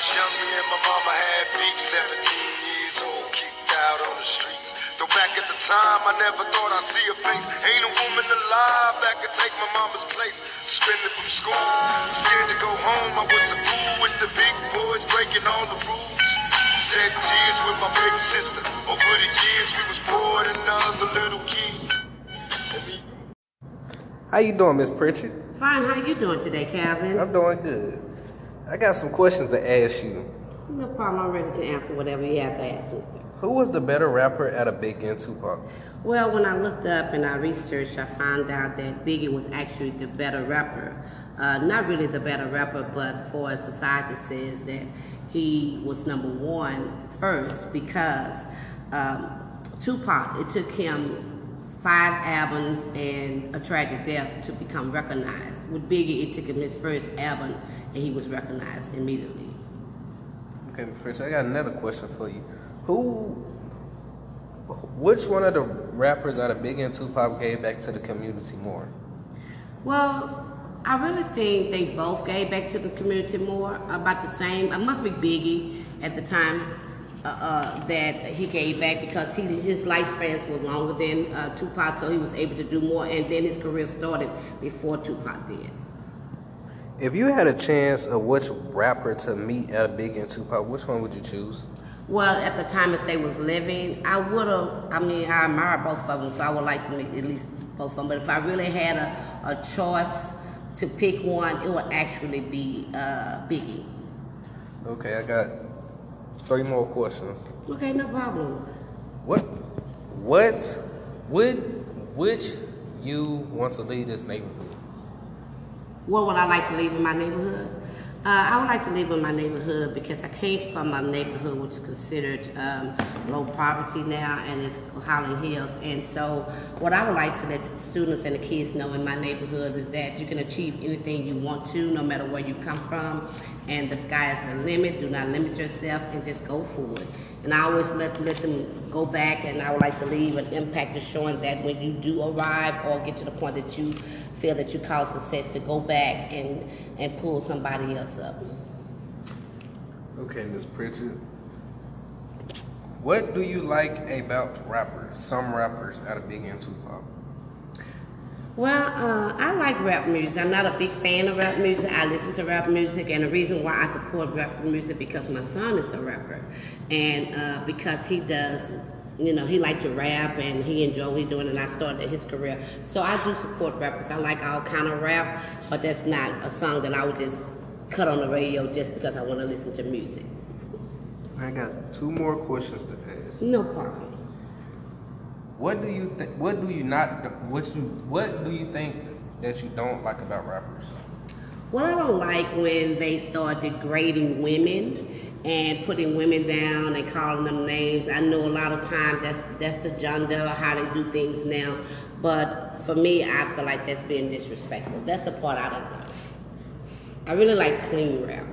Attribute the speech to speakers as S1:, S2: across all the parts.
S1: was young, me and my mama had beef. 17 years old, kicked out on the streets. Though back at the time, I never thought I'd see her face. Ain't a woman alive that could take my mama's place. Suspended from school, I'm scared to go home. I was a fool with the big boys, breaking all the rules. Shed tears with my baby sister. Over the years, we was poor than other little kids.
S2: How you doing, Miss Pritchard?
S3: Fine. How you doing today, Calvin?
S2: I'm doing good. I got some questions to ask you.
S3: No problem. I'm ready to answer whatever you have to ask me, sir.
S2: Who was the better rapper out of Biggie and Tupac?
S3: Well, when I looked up and I researched, I found out that Biggie was actually the better rapper. Not really the better rapper, but for society says that he was number one first because Tupac, it took him 5 albums and A Tragic Death to become recognized. With Biggie, it took him his first album and he was recognized immediately.
S2: Okay, Miss Pritchard, I got another question for you. Which one of the rappers out of Biggie and Tupac gave back to the community more?
S3: Well, I really think they both gave back to the community more, about the same. It must be Biggie at the time that he gave back because his lifespan was longer than Tupac, so he was able to do more, and then his career started before Tupac did.
S2: If you had a chance of which rapper to meet out of Biggie and Tupac, which one would you choose?
S3: Well, at the time that they was living, I admire both of them, so I would like to meet at least both of them. But if I really had a choice to pick one, it would actually be Biggie.
S2: Okay, I got 3 more questions.
S3: Okay, no problem.
S2: Which you want to leave this neighborhood?
S3: What would I like to leave in my neighborhood? I would like to live in my neighborhood because I came from a neighborhood which is considered low poverty now, and it's Highland Hills. And so what I would like to let the students and the kids know in my neighborhood is that you can achieve anything you want to, no matter where you come from, and the sky is the limit. Do not limit yourself and just go forward. And I always let them go back, and I would like to leave an impact of showing that when you do arrive or get to the point that you feel that you cause success, to go back and pull somebody else up.
S2: Okay, Ms. Pritchard. What do you like about rappers, some rappers out of Biggie and Tupac?
S3: Well, I like rap music. I'm not a big fan of rap music. I listen to rap music, and the reason why I support rap music because my son is a rapper, and because he does, he likes to rap and he enjoys what he's doing, and I started his career. So I do support rappers. I like all kind of rap, but that's not a song that I would just cut on the radio just because I want to listen to music.
S2: I got 2 more questions to ask.
S3: No problem.
S2: What do you think that you don't like about rappers?
S3: Well, I don't like when they start degrading women and putting women down and calling them names. I know a lot of times that's the gender, how they do things now. But for me, I feel like that's being disrespectful. That's the part I don't like. I really like clean rap.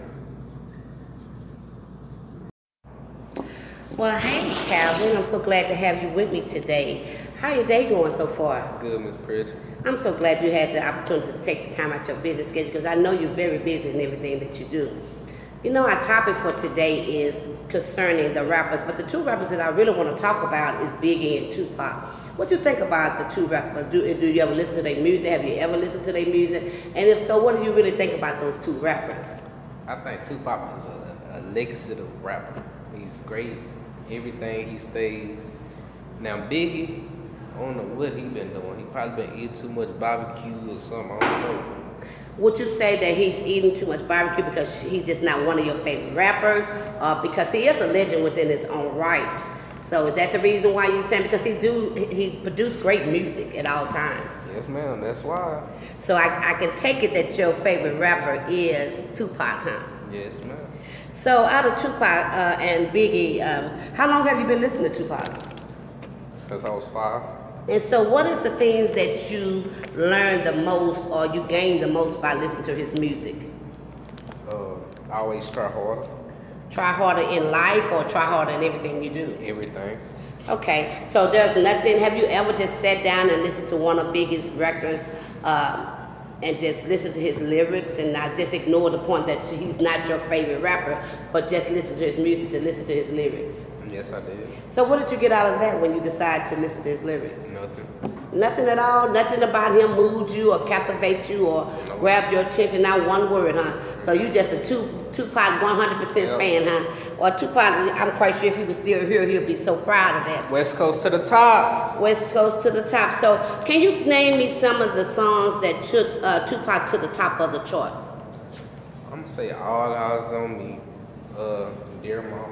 S3: Well, hey, Calvin, I'm so glad to have you with me today. How your day going so far?
S2: Good, Ms. Pritchard.
S3: I'm so glad you had the opportunity to take the time out your busy schedule because I know you're very busy in everything that you do. Our topic for today is concerning the rappers, but the 2 rappers that I really want to talk about is Biggie and Tupac. What do you think about the 2 rappers? Do you ever listen to their music? Have you ever listened to their music? And if so, what do you really think about those 2 rappers?
S2: I think Tupac is a legacy of rapper. He's great. Everything he stays. Now Biggie, I don't know what he been doing. He probably been eating too much barbecue or something. I don't know.
S3: Would you say that he's eating too much barbecue because he's just not one of your favorite rappers, because he is a legend within his own right? So is that the reason why you're saying? Because he produced great music at all times.
S2: Yes, ma'am. That's why.
S3: So I can take it that your favorite rapper is Tupac, huh?
S2: Yes, ma'am.
S3: So out of Tupac and Biggie, how long have you been listening to Tupac?
S2: Since I was 5.
S3: And so what is the things that you learned the most or you gained the most by listening to his music?
S2: I always try harder.
S3: Try harder in life or try harder in everything you do?
S2: Everything.
S3: Okay, so there's nothing, have you ever just sat down and listened to one of Biggie's records and just listen to his lyrics and not just ignore the point that he's not your favorite rapper, but just listen to his music and listen to his lyrics?
S2: Yes, I did.
S3: So what did you get out of that when you decided to listen to his lyrics?
S2: Nothing.
S3: Nothing at all? Nothing about him moved you or captivate you or grabbed your attention? Not one word, huh? So you just a Tupac 100% fan, huh? Or Tupac, I'm quite sure if he was still here, he'll be so proud of that.
S2: West Coast to the top.
S3: West Coast to the top. So can you name me some of the songs that took Tupac to the top of the chart?
S2: I'm going to say All Eyes on Me, Dear Mama,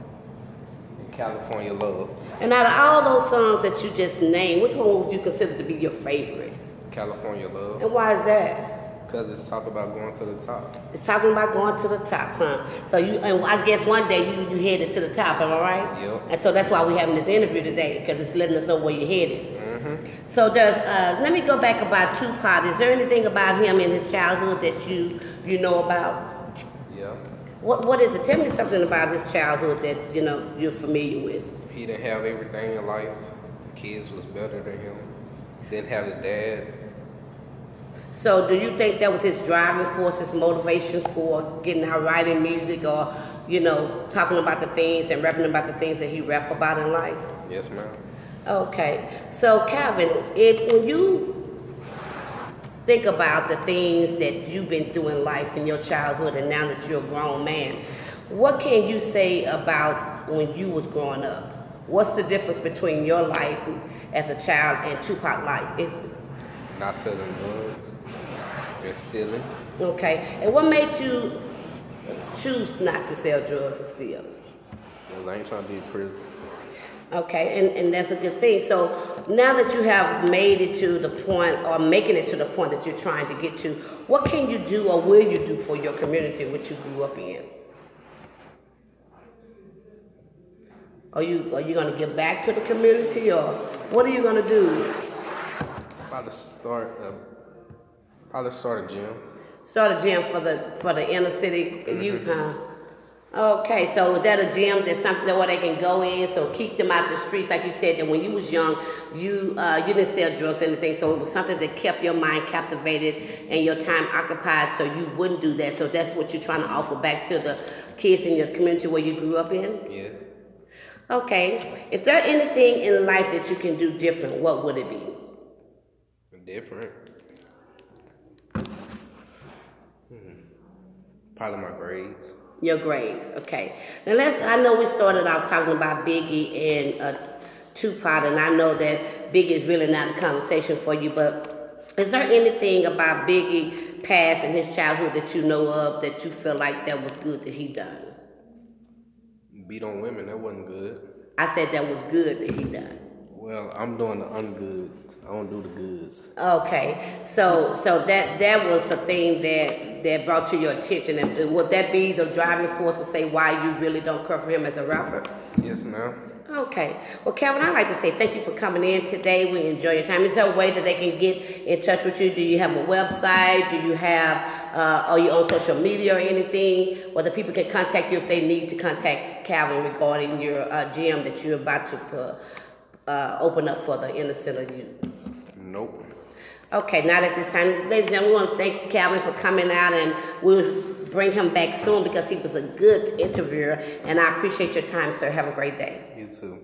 S2: and California Love.
S3: And out of all those songs that you just named, which one would you consider to be your favorite?
S2: California Love.
S3: And why is that?
S2: Because it's talking about going to the top.
S3: It's talking about going to the top, huh? So and I guess one day you headed to the top, am I right?
S2: Yep.
S3: And so that's why we're having this interview today, because it's letting us know where you're headed.
S2: Mm-hmm.
S3: So let me go back about Tupac. Is there anything about him in his childhood that you know about?
S2: Yeah.
S3: What is it? Tell me something about his childhood that you're familiar with.
S2: He didn't have everything in life. Kids was better than him. Didn't have a dad.
S3: So do you think that was his driving force, his motivation for getting out writing music or, talking about the things and rapping about the things that he rap about in life?
S2: Yes, ma'am.
S3: Okay. So, Calvin, when you think about the things that you've been through in life in your childhood and now that you're a grown man, what can you say about when you was growing up? What's the difference between your life as a child and Tupac's life?
S2: Not selling drugs. And stealing.
S3: Okay. And what made you choose not to sell drugs and steal?
S2: Well, I ain't trying to be in prison.
S3: Okay, and that's a good thing. So now that you have made it to the point, or making it to the point that you're trying to get to, what can you do or will you do for your community which you grew up in? Are you going to give back to the community, or what are you going to do?
S2: Probably start a gym.
S3: Start a gym for the inner city youth, huh? Okay, so is that a gym that's something where they can go in, so keep them out the streets? Like you said, that when you was young, you didn't sell drugs or anything, so it was something that kept your mind captivated and your time occupied, so you wouldn't do that. So that's what you're trying to offer back to the kids in your community where you grew up in?
S2: Yes.
S3: Okay. If there anything in life that you can do different, what would it be?
S2: Different? Probably my grades.
S3: Your grades, okay. Now I know we started off talking about Biggie and Tupac, and I know that Biggie is really not a conversation for you, but is there anything about Biggie past and his childhood that you know of that you feel like that was good that he done?
S2: Beat on women, that wasn't good.
S3: I said that was good that he done.
S2: Well, I'm doing the ungood. I don't do the goods.
S3: Okay, so that was a thing that brought to your attention, and would that be the driving force to say why you really don't care for him as a rapper?
S2: Yes, ma'am.
S3: Okay. Well, Calvin, I'd like to say thank you for coming in today. We enjoy your time. Is there a way that they can get in touch with you? Do you have a website? Do you have, are you on social media or anything? Whether people can contact you if they need to contact Calvin regarding your gym that you're about to open up for the inner city youth?
S2: Nope.
S3: Okay, not at this time. Ladies and gentlemen, we want to thank Calvin for coming out, and we'll bring him back soon because he was a good interviewer, and I appreciate your time, sir. Have a great day.
S2: You too.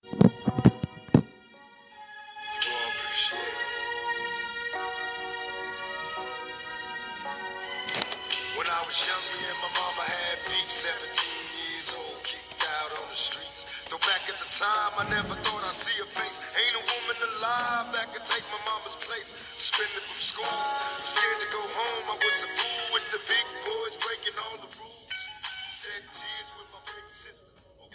S1: When I was young, me and my mama had beef, 17 years old, kicked out on the streets. Though back at the time, I never thought I'd see a face. Ain't a woman alive that could take my mama's place. Suspended from school, I'm scared to go home. I was a fool with the big boys, breaking all the rules. Shed tears with my baby sister.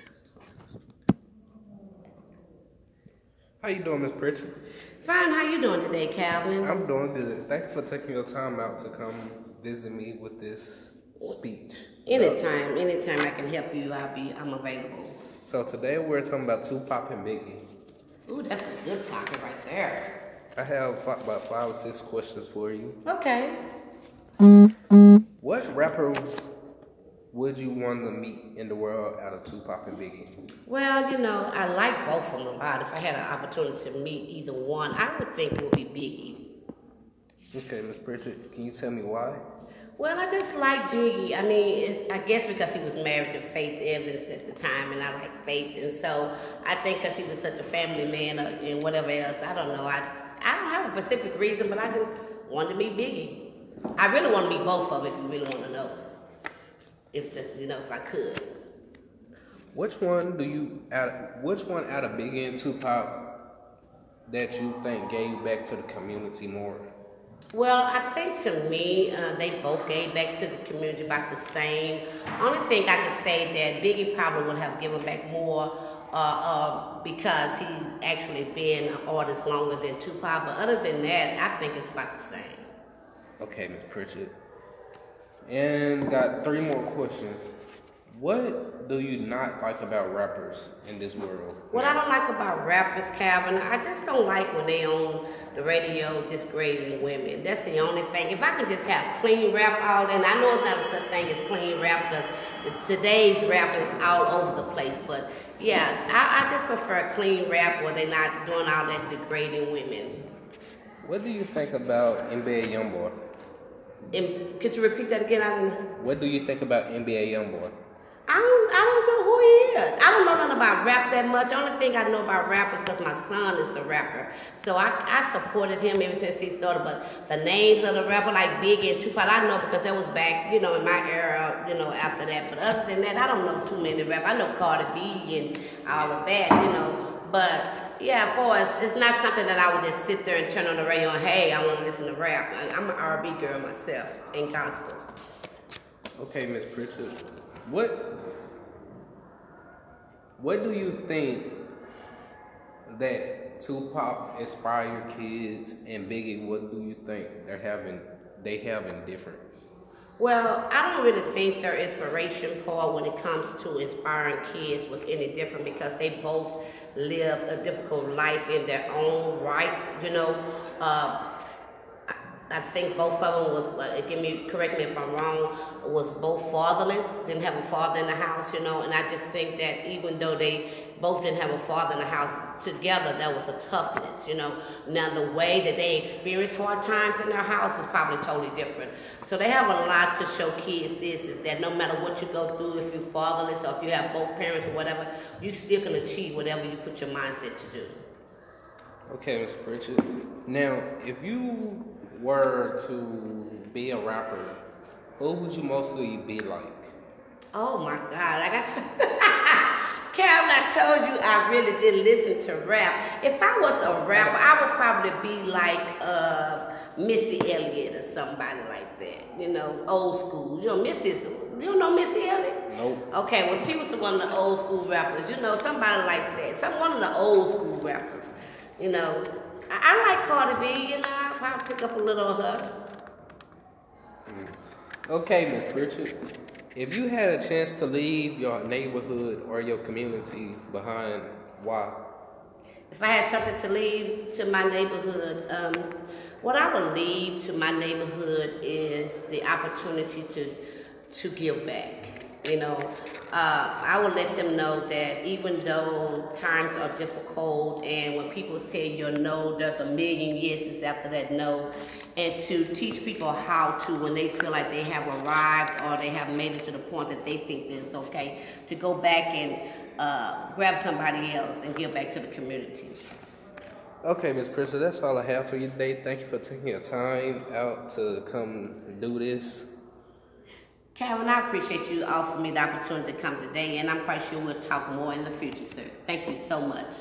S2: How you doing, Miss Pritchard?
S3: Fine. How you doing today, Calvin?
S2: I'm doing good. Thank you for taking your time out to come visit me with this speech.
S3: Anytime I can help you, I'm available.
S2: So today we're talking about Tupac and Biggie.
S3: Ooh, that's a good topic right there.
S2: I have about 5 or 6 questions for you.
S3: Okay.
S2: What rapper would you want to meet in the world out of Tupac and Biggie?
S3: Well, I like both of them a lot. If I had an opportunity to meet either one, I would think it would be Biggie.
S2: Okay, Miss Pritchard, can you tell me why?
S3: Well, I just like Biggie. I mean, I guess because he was married to Faith Evans at the time, and I like Faith, and so I think because he was such a family man and whatever else, I don't know. I don't have a specific reason, but I just wanted to meet Biggie. I really want to meet both of them if you really want to know, if I could.
S2: Which one out of Biggie and Tupac that you think gave back to the community more?
S3: Well, I think to me, they both gave back to the community about the same. Only thing I could say that Biggie probably would have given back more because he actually been an artist longer than Tupac. But other than that, I think it's about the same.
S2: Okay, Ms. Pritchard. And got 3 more questions. What do you not like about rappers in this world?
S3: What I don't like about rappers, Calvin, I just don't like when they on the radio disgrading women. That's the only thing. If I could just have clean rap all day, and I know it's not a such thing as clean rap because today's rap is all over the place. But yeah, I just prefer clean rap where they're not doing all that degrading women.
S2: What do you think about NBA Youngboy?
S3: Could you repeat that again?
S2: What do you think about NBA Youngboy?
S3: I don't know who he is. I don't know nothing about rap that much. The only thing I know about rap is because my son is a rapper. So I supported him ever since he started. But the names of the rapper like Biggie and Tupac, I know because that was back, in my era, after that. But other than that, I don't know too many rap. I know Cardi B and all of that, But yeah, for us, it's not something that I would just sit there and turn on the radio and, hey, I want to listen to rap. I'm an R&B girl myself and gospel.
S2: Okay, Miss Pritchard. What do you think that Tupac inspired your kids and Biggie? What do you think they have in difference?
S3: Well, I don't really think their inspiration part when it comes to inspiring kids was any different because they both lived a difficult life in their own rights, I think both of them was, correct me if I'm wrong, was both fatherless, didn't have a father in the house, and I just think that even though they both didn't have a father in the house together, there was a toughness, Now, the way that they experienced hard times in their house was probably totally different. So they have a lot to show kids is that no matter what you go through, if you're fatherless or if you have both parents or whatever, you still can achieve whatever you put your mindset to do.
S2: Okay, Mr. Pritchard. Now, if you were to be a rapper, who would you mostly be like?
S3: Oh my God, Calvin, I told you I really didn't listen to rap. If I was a rapper, I would probably be like Missy Elliott or somebody like that, old school. You know Missy Elliott?
S2: Nope.
S3: Okay, well, she was one of the old school rappers, somebody like that. One of the old school rappers, I like Cardi B, I'll probably pick up a little of her.
S2: Okay, Miss Pritchard. If you had a chance to leave your neighborhood or your community behind, why?
S3: If I had something to leave to my neighborhood, what I would leave to my neighborhood is the opportunity to give back. I would let them know that even though times are difficult and when people tell you no, there's a million yeses after that no, and to teach people how to, when they feel like they have arrived or they have made it to the point that they think that it's okay, to go back and grab somebody else and give back to the community.
S2: Okay, Ms. Pritchard, that's all I have for you today. Thank you for taking your time out to come do this.
S3: Calvin, I appreciate you offering me the opportunity to come today, and I'm quite sure we'll talk more in the future, sir. Thank you so much.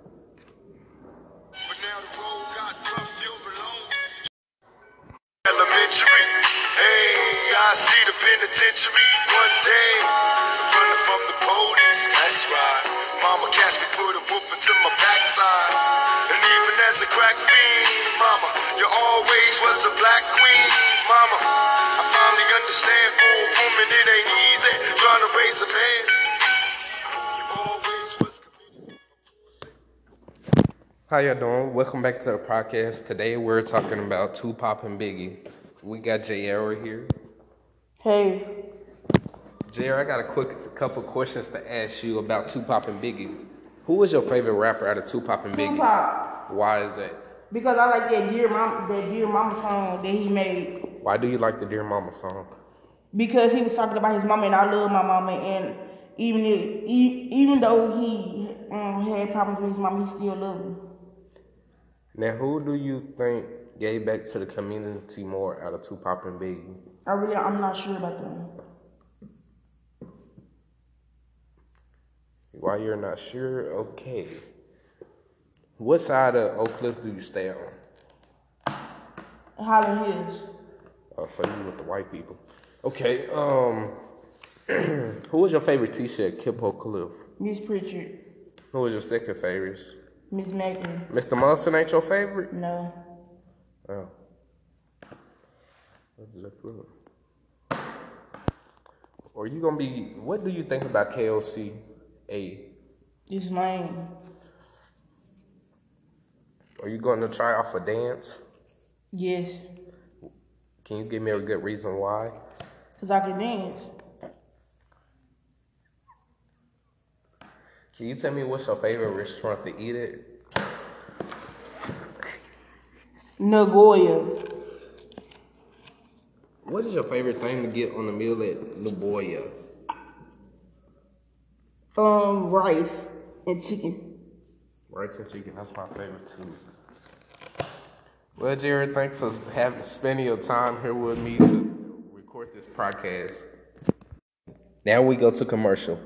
S1: But now the road got rough, you're alone. Elementary, hey, I see the penitentiary one day. Running from the police, that's right. Mama catch me, put a whoop into my backside. And even as a crack fiend, mama, you always was a black queen, mama. I finally understand for a woman it ain't easy trying to raise a man. You always was committed.
S2: How y'all doing? Welcome back to the podcast. Today we're talking about Tupac and Biggie. We got JR here.
S4: Hey.
S2: JR, I got a couple questions to ask you about Tupac and Biggie. Who was your favorite rapper out of Tupac and Biggie?
S4: Tupac.
S2: Why is that?
S4: Because I like that Dear Mama song that he made.
S5: Why do you like the Dear Mama song?
S4: Because he was talking about his mama, and I love my mama, and even though he had problems with his mama, he still loved her.
S5: Now, who do you think gave back to the community more out of Tupac and Biggie?
S4: I'm not sure about that.
S5: Why you're not sure? Okay. What side of Oak Cliff do you stay on?
S4: Highland Hills.
S5: Oh, so you with the white people. Okay, who was your favorite teacher at Kip Oak Cliff?
S4: Miss Pritchard.
S5: Who was your second favorite?
S4: Miss Macklin.
S5: Mr. Munson ain't your favorite?
S4: No.
S5: Oh. What is that for? Or you gonna be, what do you think about KOC A?
S4: It's lame.
S5: Are you going to try out for dance?
S4: Yes.
S5: Can you give me a good reason why?
S4: Because I can dance.
S5: Can you tell me what's your favorite restaurant to eat at?
S4: Nagoya.
S5: What is your favorite thing to get on the meal at Nagoya?
S4: Rice and chicken.
S5: Rice and chicken, that's my favorite too. Well, Jared, thanks for spending your time here with me to record this podcast. Now we go to commercial.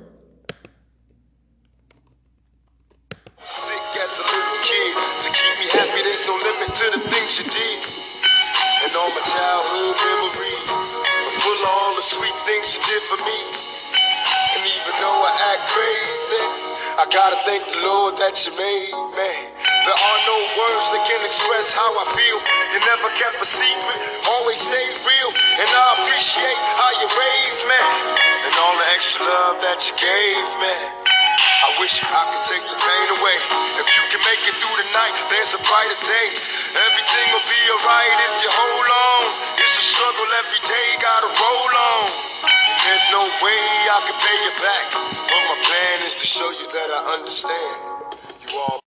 S1: Sick as a little kid. To keep me happy, there's no limit to the things you did. And all my childhood memories are full of all the sweet things you did for me. And even though I act crazy, I gotta thank the Lord that you made me. There are no words that can express how I feel. You never kept a secret, always stayed real. And I appreciate how you raised me, and all the extra love that you gave me. I wish I could take the pain away. If you can make it through the night, there's a brighter day. Everything will be alright if you hold on. It's a struggle every day, gotta roll on. There's no way I can pay you back, but my plan is to show you that I understand. You all